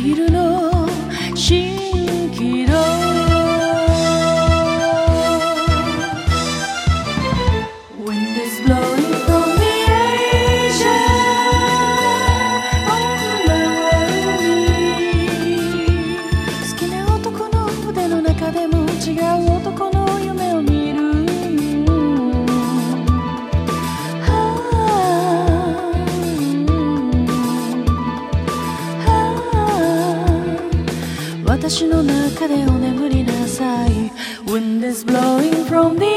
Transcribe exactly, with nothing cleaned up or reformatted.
昼の蜃気楼Wind is blowing from the Asia all around me 好きな男の腕の中でも違う男の夢を見る私の中でお眠りなさい Wind is blowing from the